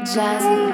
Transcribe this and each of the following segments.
Jazzy.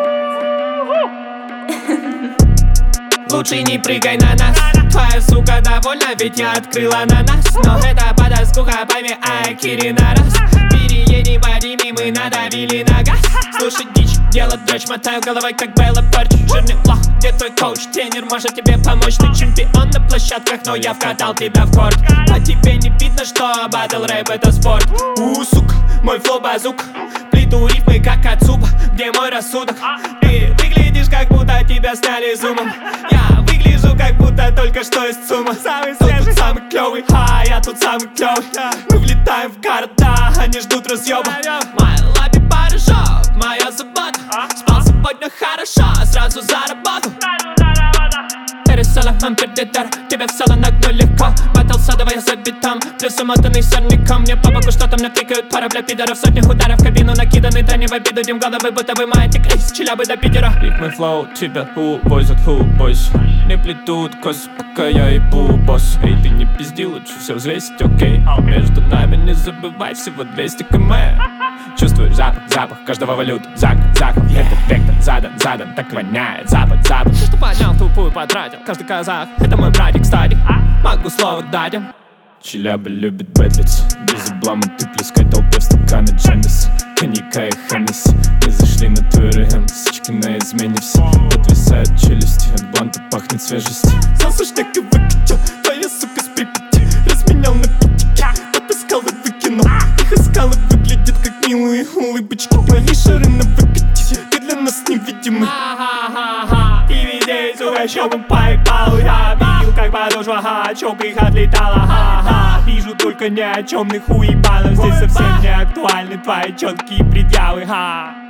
Лучше не прыгай на нас. Твоя сука довольна, ведь я открыла на нас. Но это подоскука, пойми, Акири на раз. Переедем по Риме, мы надавили на газ. Слушай дичь, делать дрочь, мотаю головой, как Белла Порч. Жирный лох, где твой коуч? Тренер может тебе помочь. Ты чемпион на площадках, но я вкатал тебя в корт. По тебе не видно, что батл рэп это спорт. Сука, мой флоу базук. Плиту рифмы, как от супа. Где мой рассудок? Ты выглядишь, как будто тебя сняли зумом. Я выгляжу, как будто только что из ЦУМа. Самый свежий, самый клёвый, я тут самый клёвый. Мы влетаем в города, они ждут разъёба. Моя лаби порошок, моя забота. Спал сегодня хорошо, сразу заработал. Пересела, ампердитер, тебе в соло нагну легко. Батл садовая за битом, плюс умотанный сорняком. Мне по боку что-то мне тыкают пара для пидоров. Сотни ударов в кабину накиданы, да не в обиду. Дим головы, будто вы маятник, с Челябы до Питера. Ритмы флоу, тебя увозят, бойс. Не плетут косы, пока я ебу босс. Эй, ты не пизди, лучше все взвесить, окей. Между нами не забывай, всего 200 км. Чувствую запах каждого валют. Захов, этот вектор задан, так воняет. Запад. Что понял, тупую потратил. Каждый казах, это мой братик, кстати. Могу слово дать им. Челябы любит бэдлиц. Без облама ты плескай толпе в стаканы Джемис. Коньяка и Хеннесси. Мы зашли на твой РМ, сучки на измене все. Подвисают челюсти, от бланта пахнет свежестью. Залсу шняк и выкатил, твоя сука с Припяти. Разменял на питике, потаскал и выкинул. Их искал и выглядит как милые улыбочки. Твои шары на выкате, ты для нас невидимый. Ты везде, сука, щёлком поебал. Я видел, как подошва, чёлка их отлетала. Вижу только ни о чёмных уебанов. Здесь совсем не актуальны твои чёткие предъявы.